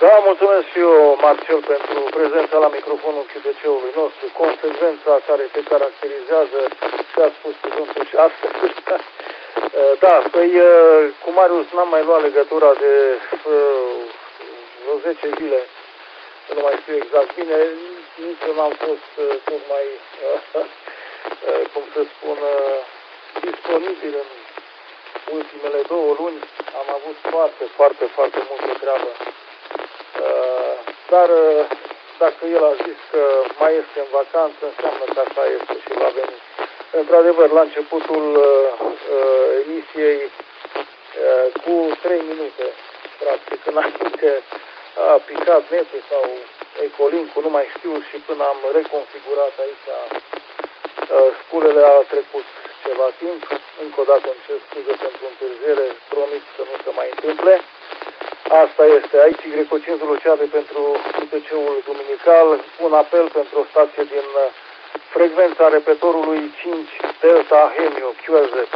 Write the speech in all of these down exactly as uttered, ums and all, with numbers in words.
Da, mulțumesc și eu, Marcel, pentru prezența la microfonul Q T C-ului nostru, consecvența care te caracterizează, și a spus cuvântul și astăzi. Da, păi cu Marius n-am mai luat legătura de vreo zece zile, nu mai știu exact bine, nici eu n-am fost tocmai, cum să spun, disponibil în ultimele două luni. Am avut foarte, foarte, foarte multă treabă. Dar dacă el a zis că mai este în vacanță, înseamnă că așa este și va veni. Într-adevăr, la începutul emisiei, cu trei minute, practic, înainte a picat netul sau Ecolink-ul, nu mai știu, și până am reconfigurat aici sculele, a trecut ceva timp. Încă o dată îmi cer scuze pentru întârziere, promit să nu se mai întâmple. Asta este, aici Greco cinci Luceave pentru Q T C-ul duminical, un apel pentru o stație din frecvența repetorului cinci Delta Heniu Q R Z.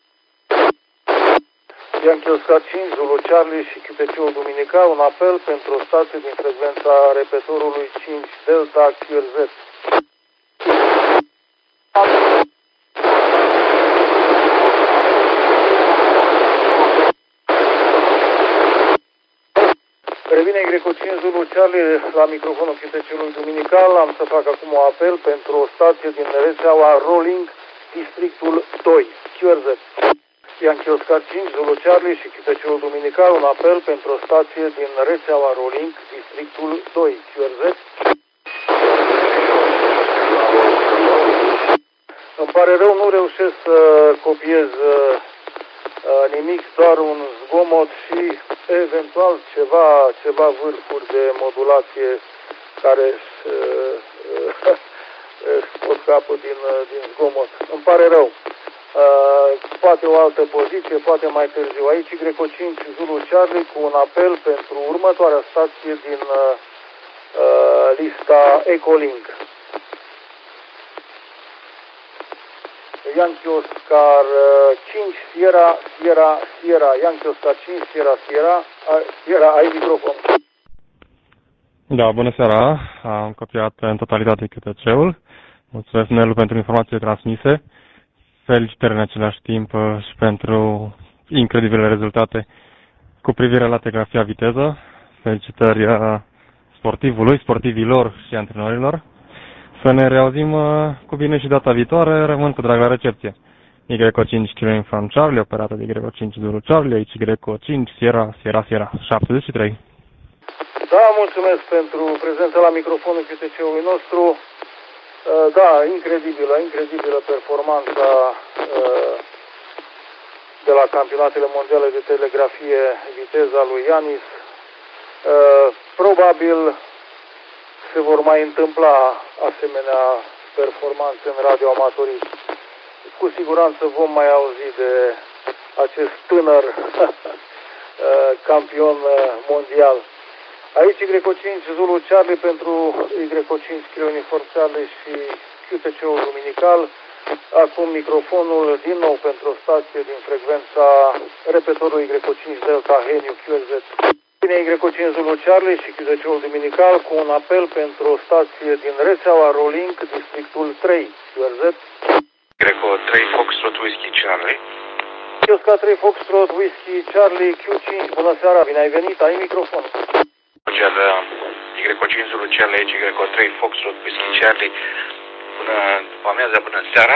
Yankee Oscar cinci Zulu Charlie și Q T C-ul duminical, un apel pentru o stație din frecvența repetorului cinci Delta Q R Z. Revine Greco cinci Zulu Charlie la microfonul Q T C-ului duminical. Am să fac acum un apel pentru o stație din rețeaua Rolling, districtul doi, Q R Z. Yankee Oscar cinci Zulu Charlie și Q T C-ul duminical, un apel pentru o stație din rețeaua Rolling, districtul doi, Q R Z. Îmi pare rău, nu reușesc să copiez nimic, doar un zgomot și eventual ceva, ceva vârfuri de modulație care scot capul din, din zgomot. Îmi pare rău. Poate o altă poziție, poate mai târziu. Aici Greco cinci Zulu Charlie cu un apel pentru următoarea stație din lista Ecolink. Yankee Oscar cinci Sierra Sierra Sierra Yankee Oscar cinci Sierra Sierra Sierra, ai microfon. Da, bună seara. Am copiat în totalitate Q T C-ul. Mulțumesc, Nelu, pentru informațiile transmise. Felicitări în același timp și pentru incredibile rezultate cu privire la telegrafia viteză. Felicitări sportivului, sportivilor și antrenorilor. Să ne reauzim cu bine și data viitoare. Rămân cu drag la recepție. Greco cinci Kilo from Charlie, operată de Greco cinci Zulu Charlie, aici Greco cinci Sierra Sierra Sierra șaptezeci și trei. Da, mulțumesc pentru prezența la microfonul Q T C-ului nostru. Da, incredibilă, incredibilă performanța de la campionatele mondiale de telegrafie viteza lui Ianis. Probabil se vor mai întâmpla asemenea performanțe în radioamatorii. Cu siguranță vom mai auzi de acest tânăr campion mondial. Aici Greco cinci Zulu Charlie pentru Greco cinci Kilo Uniform Charlie și Q T C-ul duminical. Acum microfonul din nou pentru o stație din frecvența repetorului Greco cinci Delta Heniu Q R Z. Bine, Greco cinci Zulu Charlie și Q T C-ul duminical cu un apel pentru o stație din rețeaua Rolling, districtul trei Q R Z. Greco trei Foxtrot Whiskey Charlie. Oscar trei Foxtrot Whiskey Charlie Q cinci. Bună seara, bine ai venit, ai microfon. Cer Greco cinci Zulu Charlie, aici Greco trei Foxtrot Whiskey Charlie. Bună după amiază, bună seara.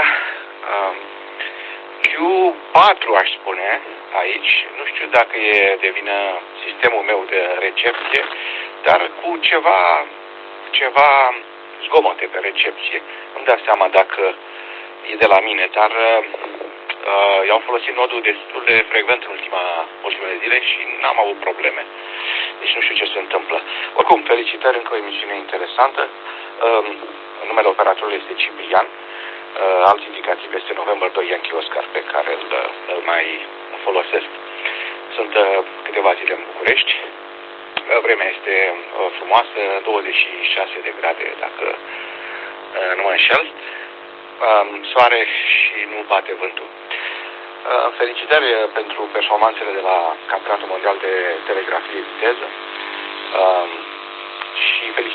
Q patru aș spune aici. Nu știu dacă e de vină sistemul meu de recepție, dar cu ceva, ceva zgomote pe recepție. Nu-mi dau seama dacă e de la mine, dar uh, eu am folosit nodul destul de frecvent în ultima, ultimele zile și n-am avut probleme. Deci nu știu ce se întâmplă. Oricum, felicitări, încă o emisiune interesantă. Uh, numele operatorului este Ciprian. Uh, alt indicativ este November doi Yankee Oscar, pe care îl, îl mai folosesc. Sunt uh, câteva zile în București. Uh, vremea este uh, frumoasă, douăzeci și șase de grade, dacă uh, nu mă înșel. Uh, soare și nu bate vântul. Uh, felicitări pentru performanțele de la Campionatul Mondial de Telegrafie Viteză. Uh,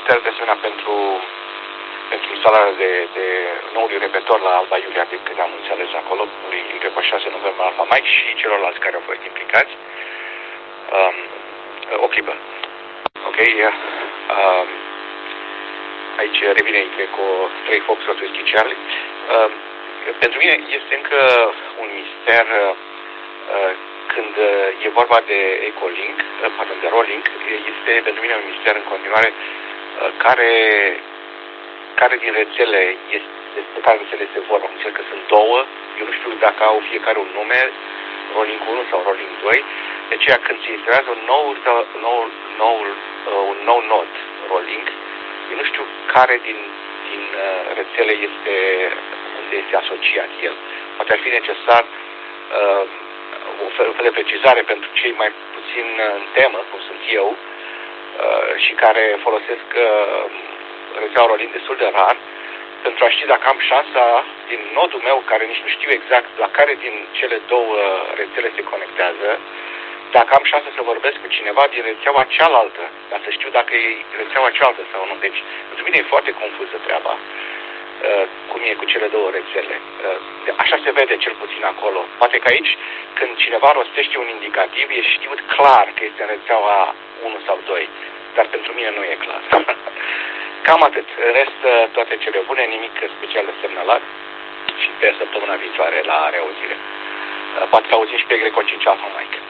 solicitări de asemenea pentru, pentru instalarea de, de noului repetor la Alba Iulia, de când am înțeles acolo, lui Y șase November Alpha Mike și celorlalți care au fost implicați. Um, o clipă. Ok. Um, aici revine cu trei Foxtrot Whiskey Charlie. Um, pentru mine este încă un mister uh, când e vorba de Ecolink, uh, pardon, de Rolink, este pentru mine un mister în continuare uh, care, care din rețele este, despre care rețele este vorba. Înțeleg că sunt două, eu nu știu dacă au fiecare un nume, Rolink unu sau Rolink doi, de aceea când se instalează un nou, nou, nou, uh, un nou nod Rolink, eu nu știu care din, din uh, rețele este, unde este asociat el. Poate ar fi necesar uh, un fel, un fel de precizare pentru cei mai puțin în temă, cum sunt eu, uh, și care folosesc uh, rețeaua Rolink destul de rar, pentru a ști dacă am șansa din nodul meu, care nici nu știu exact la care din cele două rețele se conectează, dacă am șansa să vorbesc cu cineva din rețeaua cealaltă, ca să știu dacă e rețeaua cealaltă sau nu. Deci, pentru mine e foarte confuză treaba, uh, cum e cu cele două rețele. Uh, așa se vede cel puțin acolo. Poate că aici, când cineva rostește un indicativ, e știut clar că este în rețeaua unu sau doi, dar pentru mine nu e clar. Cam atât. În rest, toate cele bune, nimic special de semnalat și pe săptămâna viitoare la reauzire. Poate să auzim și pe Greco cinci Alpha Mike.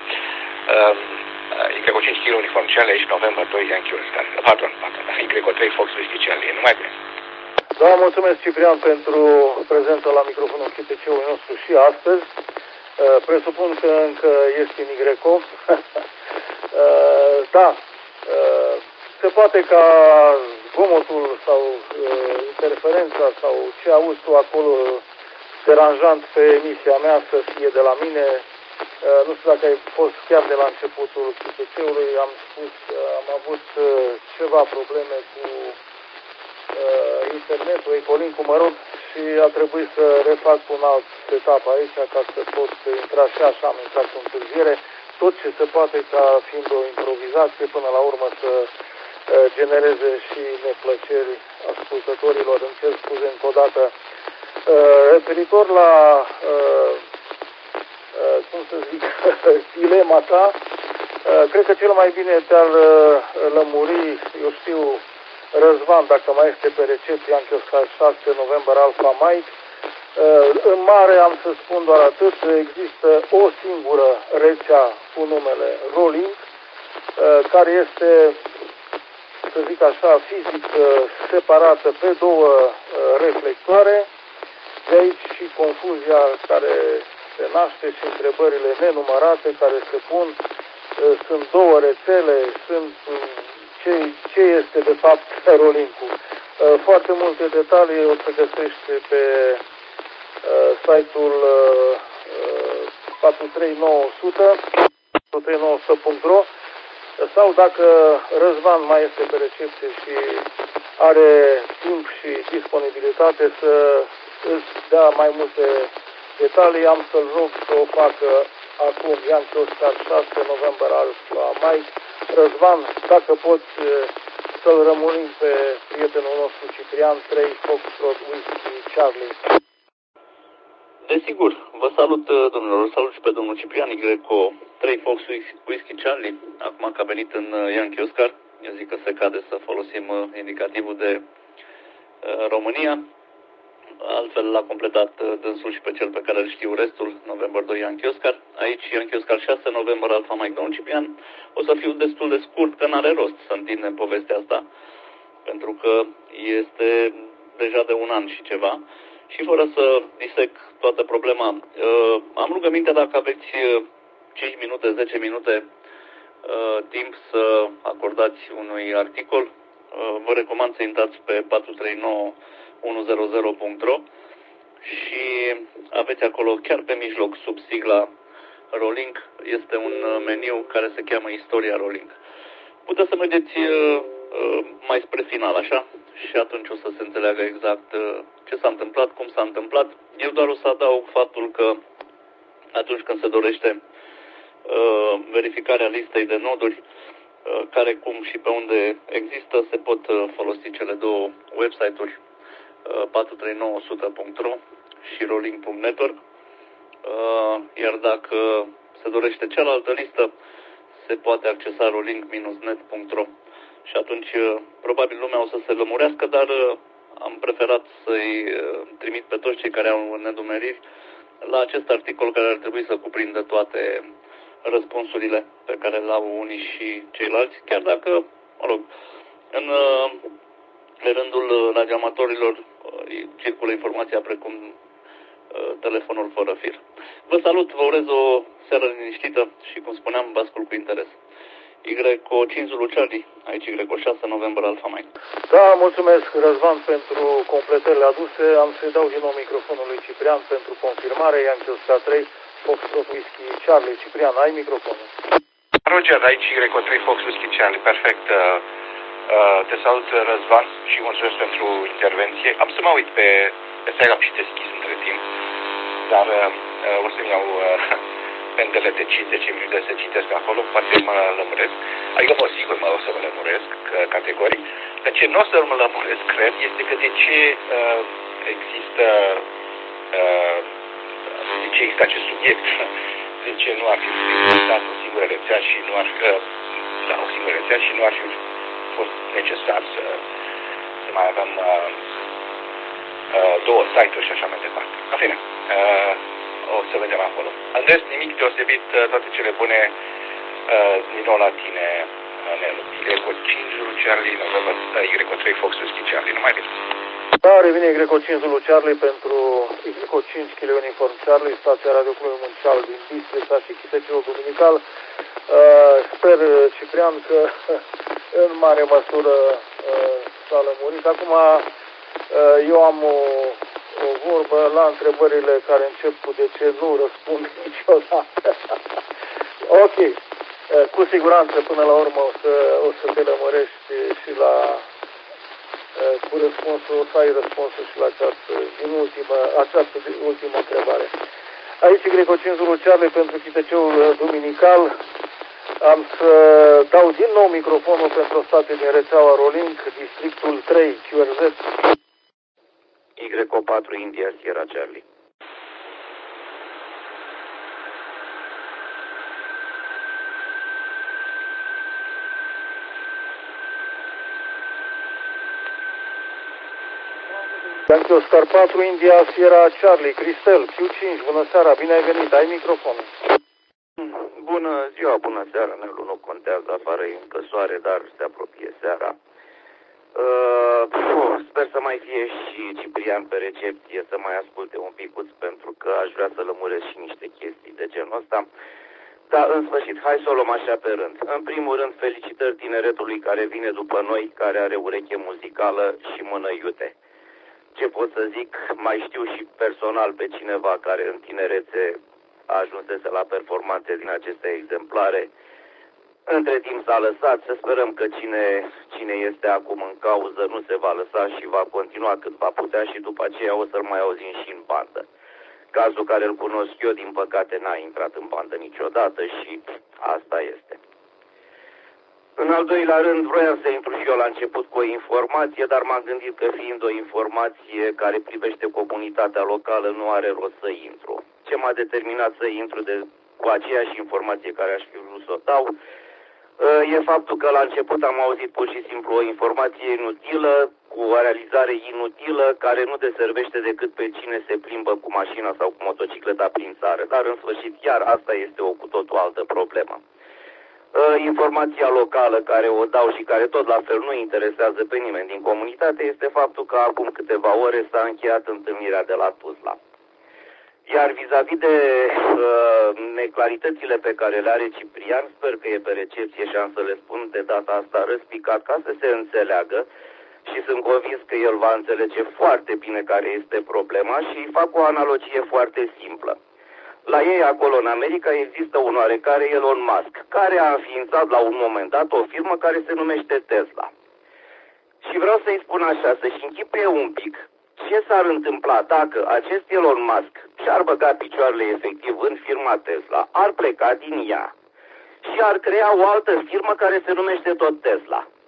Y cinci Kilo Uniform Challenge, November doi, Yankee Oscar. Pardon, pardon, Y trei Fox Whiskey Charlie. Numai bine. Da, mulțumesc, Ciprian, pentru prezența la microfonul K T C-ului nostru și astăzi. Presupun că încă ești în Y. Da, se poate ca zgomotul sau interferența sau ce auzi tu acolo deranjant pe emisia mea să fie de la mine. Nu știu dacă ai fost chiar de la începutul K T C-ului, am spus că am avut ceva probleme cu internetul, Ecolink-ul, mă rog, și a trebuit să refac un alt setup aici ca să pot intra și așa am intrat cu întârziere. Tot ce se poate ca fiind o improvizație până la urmă să genereze și neplăceri ascultătorilor. Îmi cer scuze încă o dată. Referitor la cum să zic, dilema ta, cred că cel mai bine te-ar lămuri, eu știu, Răzvan, dacă mai este pe recepție, Yankee Oscar șase November Alpha Mike. În mare am să spun doar atât, există o singură rețea cu numele Rolink, care este, să zic așa, fizic separată pe două reflectoare. De aici și confuzia care se naște și întrebările nenumărate care se pun. Sunt două rețele, sunt ce, ce este de fapt Rolink-ul. Foarte multe detalii o să găsești pe site-ul patru trei nouă zero zero patru trei nouă zero punct ro sau dacă Răzvan mai este pe recepție și are timp și disponibilitate să îți dea mai multe detalii, am să-l rog să o facă acum Yankee Oscar șase November Alpha Mike. Răzvan, dacă poți să-l rămurim pe prietenul nostru Ciprian, trei Foxtrot Whiskey Charlie. Desigur, vă salut, domnilor, vă salut și pe domnul Ciprian, Y trei Fox Whiskey Charlie, acum că a venit în Yankee Oscar, eu zic că se cade să folosim indicativul de uh, România. Altfel l-a completat dânsul și pe cel pe care îl știu restul, November doi Yankee Oscar. Aici Yankee Oscar șase, November Alpha Mike. Domnul Ciprian, o să fiu destul de scurt, că n-are rost să întindem povestea asta, pentru că este deja de un an și ceva. Și fără să disec toată problema, uh, am rugămintea dacă aveți cinci minute, zece minute uh, timp să acordați unui articol. Uh, vă recomand să intrați pe patru trei nouă unu zero zero punct ro și aveți acolo, chiar pe mijloc, sub sigla Rolink, este un meniu care se cheamă Istoria Rolink. Puteți să mergeți uh, uh, mai spre final, așa? Și atunci o să se înțeleagă exact uh, ce s-a întâmplat, cum s-a întâmplat. Eu doar o să adaug faptul că atunci când se dorește uh, verificarea listei de noduri, care, cum și pe unde există, se pot folosi cele două website-uri, patru trei nouă o sută punct ro și rolling punct network. Iar dacă se dorește cealaltă listă, se poate accesa rolling net punct ro și atunci probabil lumea o să se lămurească, dar am preferat să-i trimit pe toți cei care au nedumeriri la acest articol care ar trebui să cuprindă toate răspunsurile pe care le-au unii și ceilalți, chiar dacă, mă rog, în, în rândul radioamatorilor circulă informația precum telefonul fără fir. Vă salut, vă urez o seară liniștită și, cum spuneam, vă ascult cu interes. Y cinci Zulu Charlie, aici Y șase November Alpha Mike. Da, mulțumesc, Răzvan, pentru completările aduse. Am să-i dau din nou microfonul lui Ciprian pentru confirmare. Yankee Oscar trei, Foxtrot Whiskey Charlie. Ciprian, ai microfonul. Roger, aici Y trei Fox Whiskey Charlie, perfect. Uh, uh, te salut, Răzvan, și mulțumesc pentru intervenție. Am să mă uit pe, pe site, am și deschis între timp, dar uh, o să-mi iau uh, pendele de zece minute să citesc acolo, poate mă lămuresc. Adică, mă, sigur, mă o să mă lămuresc, categoric. Dar ce nu o să mă lămuresc, cred, este că de ce uh, există uh, de ce există acest subiect. De ce nu ar fi existat o singură rețea și nu ar fi uh, da, o singură rețea și nu ar fi fost necesar să, să mai avem uh, uh, două site-uri și așa mai departe. În fine, uh, o să vedem acolo. Andres, nimic deosebit, toate cele bune, uh, din nou la tine, Nelu. Y cinci Zulu Charlie, November, Y trei Fox Whiskey Charlie, numai bine. Da, revine Y cinci Zulu Charlie pentru Y cinci Kilo Uniform Charlie, stația Radio Clubului Mundial din Bistrița și Chiteciul Duminical. Uh, sper, Ciprian, că în mare măsură uh, s-a lămurit. Acum, uh, eu am o o vorbă la întrebările care încep cu de ce nu răspund niciodată. Ok. Cu siguranță până la urmă o să, o să te lămărești și la cu răspunsul, o să ai răspunsul și la această, din ultimă, această ultimă întrebare. Aici Y cinci Zulu Charlie pentru Chiteceul Duminical. Am să dau din nou microfonul pentru o stație din rețeaua Rolling, districtul trei, Q R Z. Y patru India Sierra Charlie. Yankee Oscar patru India Sierra Charlie. Cristel, Q cinci, bună seara, bine ai venit, ai microfonul. Bună ziua, bună seara, Nelu, nu contează, afară e încă soare, dar se apropie seara. Uh, puh, sper să mai fie și Ciprian pe recepție, să mai asculte un picuț, pentru că aș vrea să lămuresc și niște chestii de genul ăsta. Dar, în sfârșit, hai să o luăm așa pe rând. În primul rând, felicitări tineretului care vine după noi, care are ureche muzicală și mână iute. Ce pot să zic, mai știu și personal pe cineva care în tinerețe ajunsese la performanțe din aceste exemplare. Între timp s-a lăsat, să sperăm că cine, cine este acum în cauză nu se va lăsa și va continua cât va putea și după aceea o să-l mai auzim și în bandă. Cazul care îl cunosc eu, din păcate, n-a intrat în bandă niciodată și asta este. În al doilea rând, vroiam să intru și eu la început cu o informație, dar m-am gândit că fiind o informație care privește comunitatea locală, nu are rost să intru. Ce m-a determinat să intru de, cu aceeași informație care aș fi vrut să o dau, e faptul că la început am auzit pur și simplu o informație inutilă, cu o realizare inutilă, care nu deservește decât pe cine se plimbă cu mașina sau cu motocicleta prin țară. Dar în sfârșit, iar asta este o cu totul altă problemă. Informația locală care o dau și care tot la fel nu interesează pe nimeni din comunitate este faptul că acum câteva ore s-a încheiat întâlnirea de la Tuzla. Iar vis-a-vis -vis de uh, neclaritățile pe care le are Ciprian, sper că e pe recepție și am să le spun de data asta răspicat ca să se înțeleagă și sunt convins că el va înțelege foarte bine care este problema și fac o analogie foarte simplă. La ei acolo în America există un oarecare Elon Musk, care a înființat la un moment dat o firmă care se numește Tesla. Și vreau să-i spun așa, să-și închipuie un pic ce s-ar întâmpla dacă acest Elon Musk și-ar băga picioarele efectiv în firma Tesla, ar pleca din ea și ar crea o altă firmă care se numește tot Tesla.